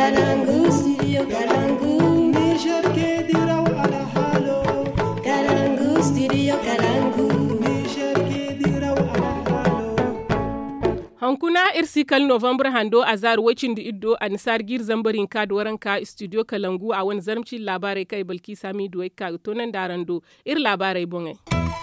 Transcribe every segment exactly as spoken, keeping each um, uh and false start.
Kalangu, studio Kalangu. Niger ke diraw ala halo. Kalangu, studio Kalangu. Niger ke diraw ala halo. Hankuna irsikal November hando azar wacin da iddo a nisar gir zambarin ka da waranka studio Kalangu a wani zarmci labarai kai balki sami duwai ka tonan darando ir labarai bongai.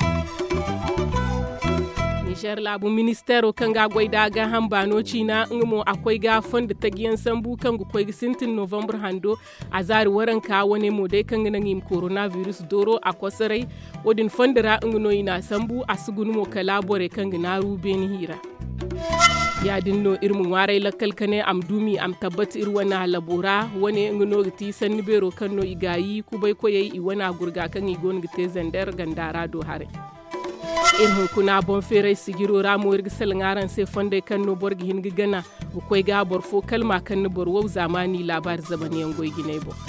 Nijar labu ministero kan ga gwaida ga hambano cina ngmo akwai ga fond ta giyan sambu kan gu kwai sintin November hando azari waran ka wani modai kan ganan im coronavirus doro a kwasarai wadin fondara ngno ina sambu asugun mo kalabore kan gina rubeni hira ya dinno irmun warai lakal kane am dumi am tabbat ir wana labora wani ngno giti sanni bero kan no igayi kubai koyai i wana gurga kan i gon gite zandar gandara do hare in hunkuna bon fere sigiro ramo irgi ngaran se fonde kan no borgi hingi gana bu koy ga bor fo kalma kan no bor wow zamani labar zabani ngoy ginay bo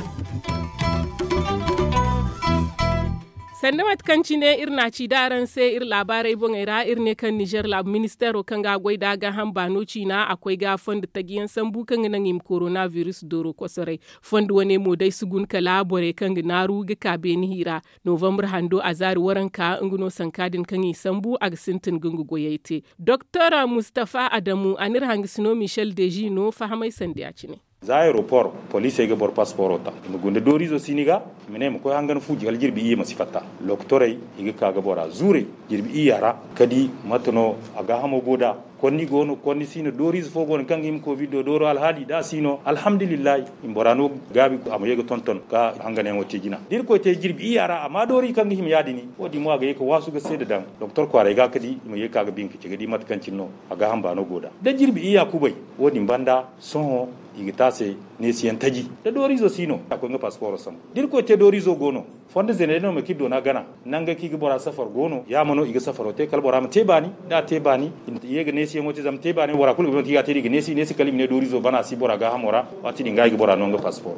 sanda mat kanci ne irna ci daran sai ir labarai bon ira irne kan Niger lab ministero kan ga goida ga hambano cina akwai ga fond tagiyan sambu kan nan im coronavirus doro kosore fond wane mo dai sugun kala bore kan naru ga kabeni hira November hando azari waranka nguno sankadin kan yi sambu ag sintin gungu goyete Dr Mustafa Adamu anir hangisino Michel Dejino fahamai sandiya cine za aéroport police ga bor passeport ota mugunde dorizo siniga mine mo ko hangan fuji hal jirbi yi masifata loktorey iga kaga bora zure jirbi iyara kadi matono aga hamo goda konni gono konni sino dorizo fo gon kangim covid do doro al hali da sino alhamdulillah imborano gabi am yega tonton ka hangane woti jina dir ko te jirbi iyara amma dori kangi him yadini wodi mo aga yeka wasu ga seda dam docteur ko ga kadi mo yeka ga binki gadi mat kancin no aga hamba no goda da jirbi iya kubai wodi banda son igitase ne siyan taji da dorizo sino akwai nga passport sam dir ko te dorizo gono fonde zene no me kiddo na gana nanga kigi bora safar gono ya mano iga safaro te kal bora ma te bani da te bani yega ne siyan woti zam te bani wora kul bi tiga te diga ne si ne si kalim ne dorizo bana si bora ga hamora wati dinga igi bora no nga passport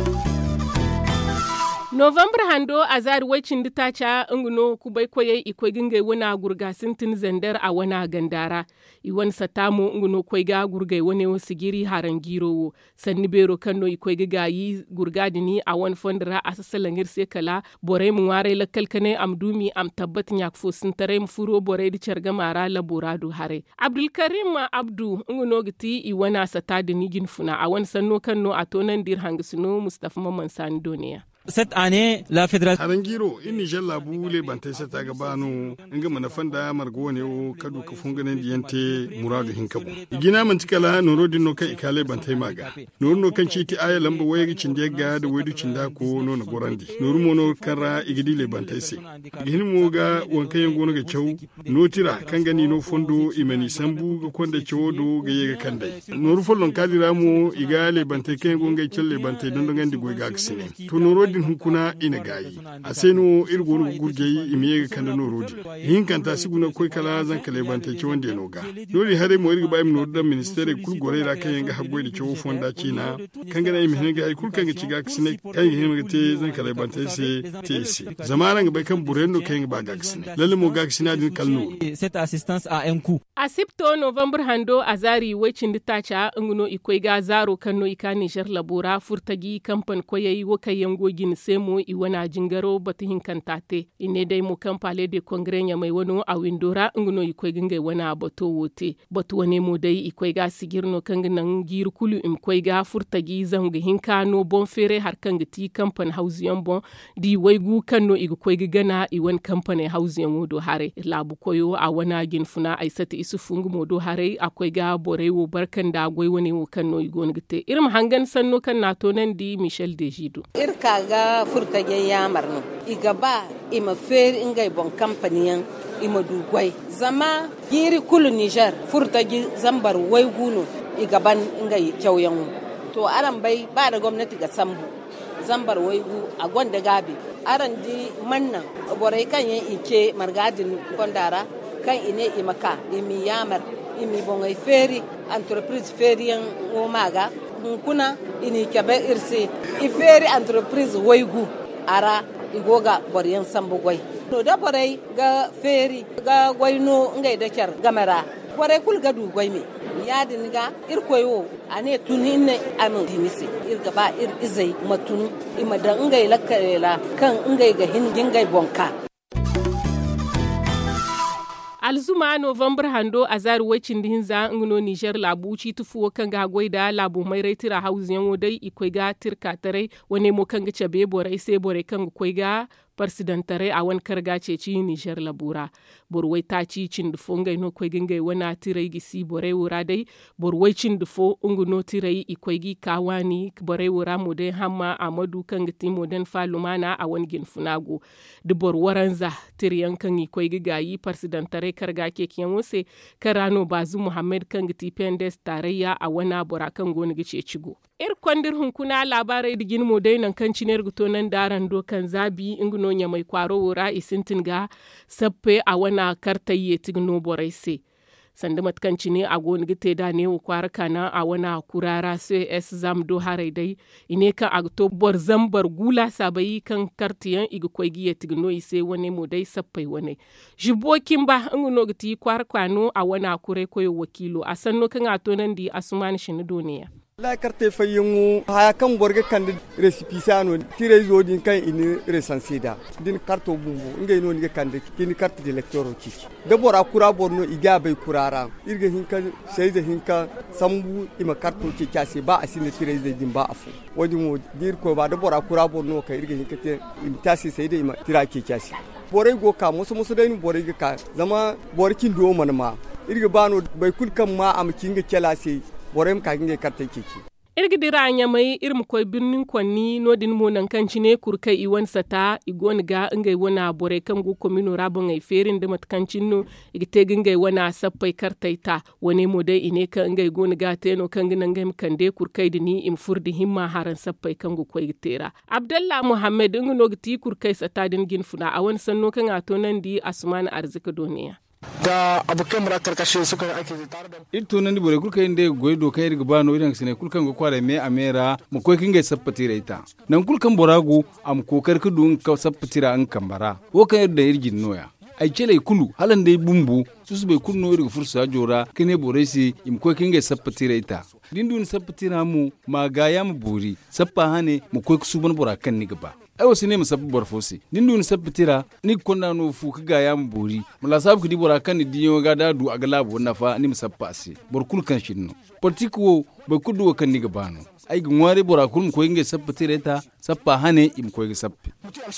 November hando azar wacin da ta ca ingino kubai koyai ikwai gingai wana gurga sintin zandar a wana gandara iwan satamo ingino kwai ga gurgai wani wasu giri haran girowo sanni bero kanno ikwai ga yi gurga dini a wani fondara a sasalan hirse kala borai mu warai lakal kane amdumi am tabbatin ya kufo sun tare mu furo borai da carga mara laborado hare Abdulkarim Abdu ingino giti iwana sata dini ginfuna a wani sanno kanno a tonan dir hangisino Mustafa Mamman Sani Doniya. Cette année, la fédération Harangiro in Niger labu le bantai sa ta gabano inga manafan da margo ne o kadu ka funganen diyante muradu hinkabu igina man tikala noro dinno kai ikale bantai maga noro no kan ci ti aya lamba waye cinde ga da wedu cinda ko no na gorandi noro mono kara igidi le bantai se gini mo ga wankan yango no ga cew no tira kan gani no fondo imani sambu ga konda cew do ga yega kandai noro follon kadira mo igale bantai kan yango ga celle bantai don don gandi go ga aksine to noro din hukuna ina gayi a seno irgo gurgeyi imiye kanda no rodi hin kanta siguna koy kala zan kale banta ci wanda no ga dole hare mo irgo bayim no da ministere kul gore ra kan yanga habgo da ciwo fonda cina kan gana imi hin ga ay kul kan ga ciga kisne kan hin ga te zan kale banta se te se zamaran ga bay kan burendo kan ba ga kisne lalle mo ga kisne din kalno cette assistance a un coût asipto November hando azari wacin da ta ca ingino ikwai ga zaro kanno ikani jar labora furtagi kampan koyayi wakayen gogin semo i wana jingaro batu hinkantate ine dai mu kampale de kongrenya mai wano a windora ngno ikoi ginga wana bato wote batu wane mu dai ikoi ga sigirno kanginan gir kulu im koi ga furtagi zangu hinkano bon fere har kanga ti kampan hausiyan bon di waigu kanno igu koi gana i wan kampan hausiyan wodo hare labu koyo a wana gin funa aisata isu fungu modo hare akwai ga bore wo barkan da goi wane wo kanno igon gite irim hangan sanno kan nato nan di Michel Dejido irka ga furtage yamar no iga ba ima fer ingai bon kampaniyan ima dugwai zama giri kulu Niger furtage zambar wai guno iga ban ingai kyauyan to aran bai ba da gwamnati ga sambu zambar wai gu a gwanda gabi aran di mannan borai kan yan ike margadin gondara kan ine imaka imi yamar imi bon ai feri entreprise feriyan ngomaga kuna ini kebe irse iferi entreprise waigu ara igoga boryan sambu gwai no da borai ga feri ga gwaino ngai da kyar gamara bore kul ga du goy me ya dinga ir koyo ane tuninne amin dinisi ir gaba ir izai matunu ima da ngai lakkarela kan ngai ga hingin gai bonka. alzuma november hando azar wacin din za ngno Niger labu ci tufuwa kan ga goida labu mai raitira hausiyan wodai ikwai ga tirka tare wane mo kan ga cabe borai sai borai kan koi ga presidentare a wan karga ce ci Niger labura borwai ta ci cin dufo ngai no koi gingai wana tirai gi si borai wura dai borwai cin dufo unguno tirai ikwai gi kawani borai wura mo dai hamma amadu kan ga timo den falumana a wan gin funago de bor waranza tiriyan kan ikwai gi gayi presidentare karga ke kiyan wose karano bazu muhammad kan ga tipendes tarayya a wana bora kan goni gi ce cigo ir kwandir hunkuna labarai digin mo dai nan kan ciner guto nan daran dokan zabi ingno nya mai kwaro wura isintin ga sappe a wana kartayye tigno boraise sanda matkanci ne a goni gite da ne kwara kana a wana kurara sai es zam do harai dai ine kan agto bor zambar gula sabai kan kartiyan igi koigiye tigno ise wane mo dai sappai wane jibokin ba ingno giti kwara kwano a wana kure koyo wakilo a sanno kan ato nan di asumani shini doniya la carte fayingu haya kan borge kan resipisano tire zodin kan ini resansida din karto bumbu ngai no ni kan de kini carte de lecteur ci de bora kura borno iga bay kurara irga hinka sai da hinka sambu ima karto ci kase ba asine tire de din ba afu wodi mo dir ko ba de bora kura borno ka irga hinka te imitasi sai da ima tira ci kase borai go ka musu musu dai borai ga zama borkin do manma irga bano bai kulkan ma am kinga kela sai borem ka ginge karta kiki irgidira anya mai irmu koy birnin kwanni nodin mo nan kanci ne kurkai iwan sata igon ga ngai wana bore kan go komino rabon ai ferin da matkancin no igite gingai wana sappai kartaita wane mo dai ine ka ngai gon ga teno kan ginan ngai kande kurkai dini im furdi himma haran sappai kan go koy gitera abdalla muhammad ngno giti kurkai sata din gin funa awan sanno kan ato nan di asman arzika doniya da abokan mura karkashin suka ake tare da ito nan di bore kulka inde goido kai riga bano idan sine kulkan go kware me amera mu koy kinga sappatira ita nan kulkan boragu am kokar kudun ka sappatira an kambara wo kai da irgin noya ai cele kulu halan dai bumbu susu bai kunno riga fursa jora kine boresi im koy kinga sappatira ita dindun sappatira mu magaya mu bori sappa hane mu koy kusuban bora kan ni gaba ai wasu ne musabbi barfosi nindu ni sabbitira ni konna no fu kaga ya mbori mala sabu kidi bora kan diyo ga dadu agalabu nafa ni musabba ase bor kul kan shinno politiko be kudu kan ni gabano ai gumware bora kul ko inge sabbitira ta sappa hane im ko ge sabbi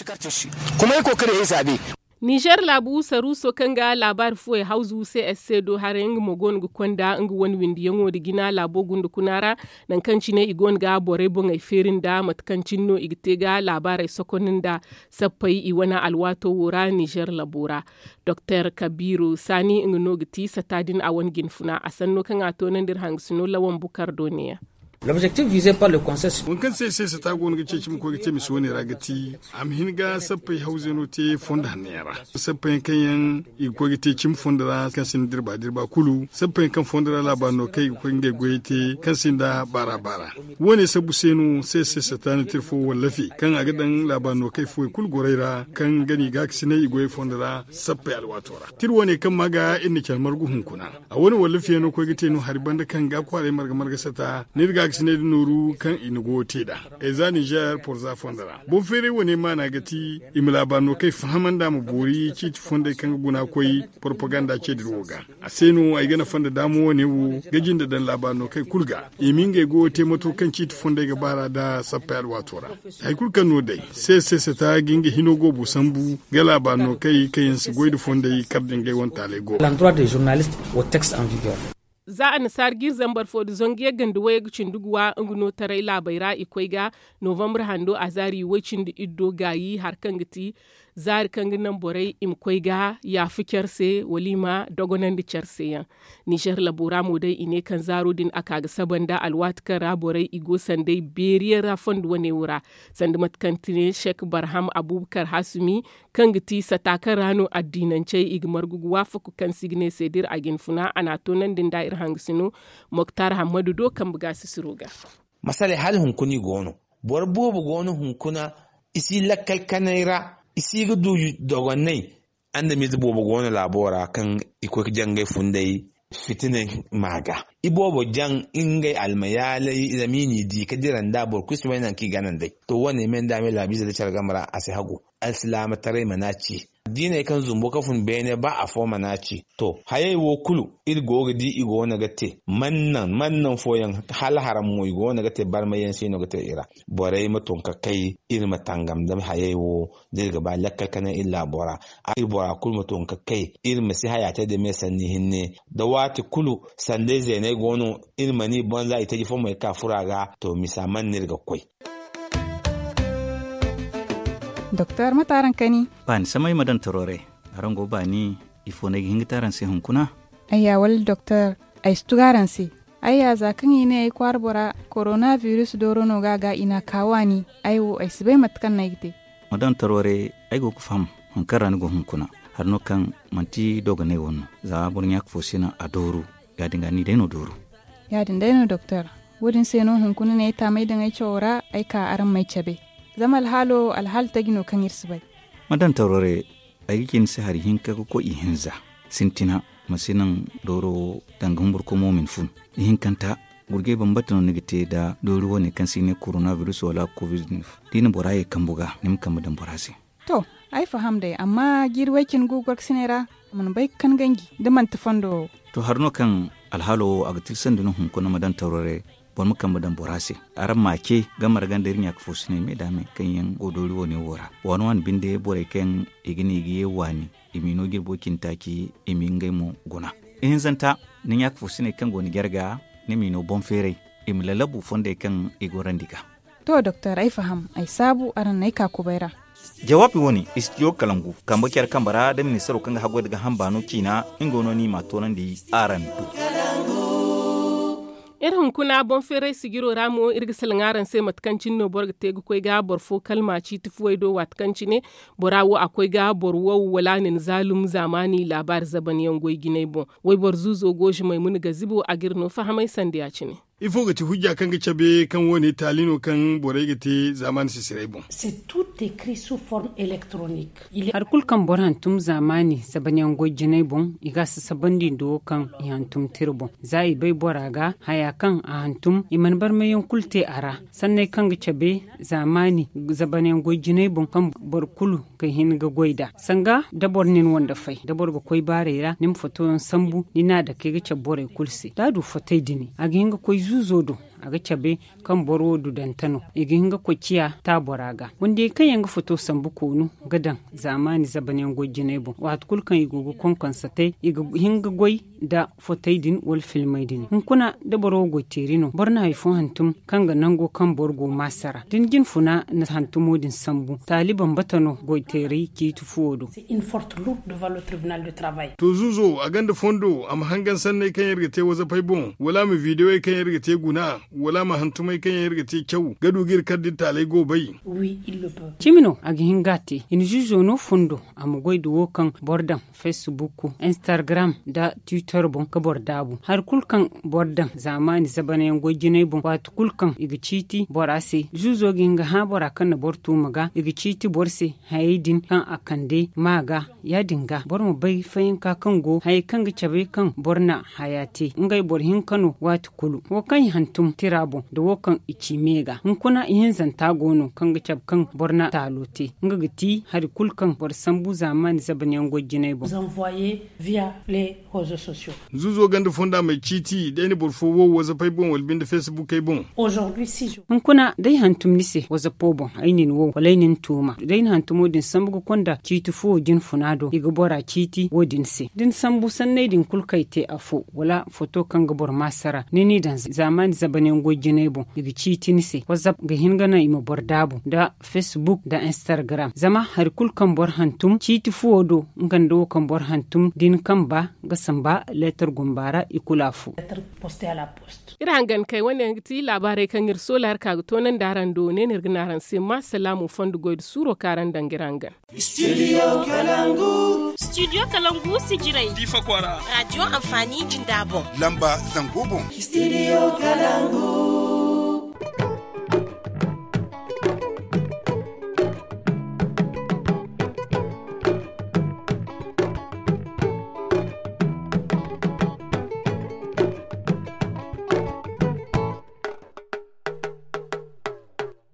kuma ko kare isabi Niger labu saruso kanga labar fuwe hauzu C S C do hare ngi mogon gu konda ngi won windi yango di gina labo gundu kunara nan kanci ne igon ga bore bo ngai ferin da matkancin no igtega labarai sokonin da sappai i wana alwato wura Niger labura Dr Kabiru Sani ngi no giti satadin awon ginfuna asanno kanga to nan dir hangsino lawan bukar doniya L'objectif visé par le conseil mun kan sai sai ta gon ga ceci ko ga ce miso ne ragati am hinga sappai hauzeno te fonda nera sappai kanyan i ko ga te cim fondara kan sin dirba dirba kulu sappai kan fondara la bano kai ko nge goyete kan sin da bara bara woni sabu senu sai sai ta ne tirfo wallafi kan aga dan la bano kai fo kul goreira kan gani ga kisine i goy fondara sappai alwatora tir woni kan maga inni kalmar guhun kuna a woni wallafi no ko ga te no harbanda kan ga kware marga marga sata ne ga sine nuru kan inugo teda eza Niger pour za fondara bon fere woni mana gati imla bano kai fahamanda mu bori ci fonde kan guna koi propaganda ce droga asenu ay gana fonda damo woni wu gajin da dan labano kai kulga iminge go te moto kan ci fonde ga bara da sapal watora ay kulkan no dai se se se ta ginge hinogo bu sambu ga labano kai kayin su goidu fonde kabdin gai wonta le go l'endroit des journalistes au texte en vigueur za a nasar girzan barfodi zonge gandu waya gucin duguwa nguno tarai labaira ikwai ga november hando a zari wacin da iddo gayi har kan giti zari kan ginan borai im kwai ga ya fi kyarse walima dogonan da kyarse yan nishar labora mu dai ine kan zaro din aka ga sabanda alwat kan raborai igo sandai beriya rafon wane wura sanda matkantine Sheikh Barham Abubakar Hasumi kan giti satakan rano addinance igmar guguwa fuku kan signe sedir agin funa ana tonan din da'ir hangsino Moktar Hamadu do kan buga su suruga masale hal hunkuni gono bor bobo gono hunkuna isi lakkal kanaira isi gudu dogonai anda mi bobo gono labora kan iko jangai fundai fitine maga ibobo jan ingai almayalai zamini di kadiran da bor kusmai nan ki ganan dai to wane men da me labi da chargamara ase hago alsilama tare manaci dina kan zumbo kafun bene ba a fo manaci to haye wo kulu irgo gadi igo na gatte mannan mannan foyan hal haram mo igo na gatte bar mayen sino gatte ira borai maton ka kai ir matangam da haye wo dirga ba lakkal kana illa bora ai bora kul maton ka kai ir masi hayata da me sanni hinne da wati kulu sande zene gono ir mani bonza ita ji fo mai kafuraga to misaman nirga koi Doktor mataran kani ban samai madan torore arango bani ifo ne hingitaran se hunkuna ayya wal doktor ay stugaran se ayya zakan ine ay kwarbora coronavirus dorono gaga ina kawani aywo ay sibai matkan naygte madan torore ay go ku fam hunkaran go hunkuna harno kan manti doga ne wonno za burnya ko sina adoru ya dinga ni deno doru ya dinga no doktor wodin se no hunkuna ne ta mai dan ay chora ay ka aran mai chabe zama alhalo alhal tagino kan irsibai madan tarore ayikin se hari hinka ko ihinza sintina masinan doro dangan burko momin fun ihinkanta gurge bambata no negite da doro woni kan sine coronavirus wala covid dina boraye kambuga nim kam dan borase to ai faham dai amma girwakin gugor sinera mun bai kan gangi da man tafando to harno kan alhalo agatil sandino hun ko madan tarore bon mu kan dan borase aran make gamar gandarin yak fosine me dame kan yan godori woni wora won wan binde bore ken igini giye wani imino girbo kintaki imingai mu guna in zanta nin yak fosine kan goni gerga ne mino bon fere imlalabu fonde kan igorandika to doctor ai faham ai sabu aran nai ka kubaira jawabi woni istiyo kalangu kan bakiyar kambara da ministero kan hago daga hambano kina ingono ni matonan di aran du irin kuna bon fere sigiro ramo irgisal ngaran sai matkancin no borga tegu koi ga borfo kalma ci tufuwai do watkanci ne borawo akwai ga borwo walanin zalum zamani labar zaban yangoy ginai bon wai bor zuzo goshi mai mun gazibo a girno fahamai sandiya ci ne ifo ga ti hujja kan ga cabe kan woni talino kan borai ga te zaman sisirai bon c'est tout écrit sous forme électronique har kul kan boran tum zamani sabanyan gojinai bon iga sabandi do kan yantum tirbo zai bai boraga haya kan a hantum iman bar mayon kulte ara sannan kan ga cabe zamani zabanyan gojinai bon kan bor kulu ga hin ga goida sanga dabor nin wanda fai dabor ga koi barera nim foto sambu nina da ke ga cabore kulsi dadu fotai dini a ga koi zuzodo aga cabe kan boro du dantano iginga ko kiya ta boraga wanda kan yanga foto sambu konu gadan zamani zabanen gojine bo wat kulkan igugu konkon sate igu hinga goy da fotaidin wal filmaidin hun kuna da boro go terino borna ifo hantum kanga nango kan borgo masara din gin funa na hantumodin sambu taliban batano go teri ki tufodo c'est une forte lourde devant le tribunal de travail to zuzo a ganda fondo am hangan sanne kan yarga te waza faibon wala mu video kan yarga te guna wala ma hantumai kan yarga te kyau gadu gir kaddi talai go bai oui il le peut chimino agi hingati in jujo no fondo am goido wokan bordan facebook instagram da twitter bon ka bordabu har kulkan bordan zamani zabane gojine bon wat kulkan igiciti borase juzo ginga ha bora kan bortu maga igiciti borse haidin kan akande maga ya dinga bor mu bai fayin ka kango hay kan ga cabe kan borna hayati ngai bor hin kano wat kulu wokan hantum tirabo da wokan ichi mega hun kuna yin zanta gono kan ga cab kan borna talote nga giti har kulkan bor sambu zamani zabane gojine bon vous envoyez via les réseaux sociaux zuzo ganda fonda mai citi da ni burfo wo waza faibon walbin da facebook kai bon aujourd'hui si je hun kuna dai hantum nise waza pobon ainin wo walainin tuma dai hantumo din sambu konda citi fo din funado iga bora citi wodin se din sambu sannai din kulkaite afo wala foto kan ga bor masara nini dan zamani zabanen gojine bon iga citi nise whatsapp ga hingana ima bordabu da facebook da instagram zama har kulkan bor hantum citi fo do ngando kan bor hantum din kan ba ga samba letter gumbara ikulafu lettre postée à la poste irangan kai wannan ti labarai kan ir solar ka to nan daran do ne nirginaran sai ma salamu fondu goid suro karan dangirangan studio kalangu studio kalangu sijirai difa kwara radio amfani jindabon lamba zangobon studio kalangu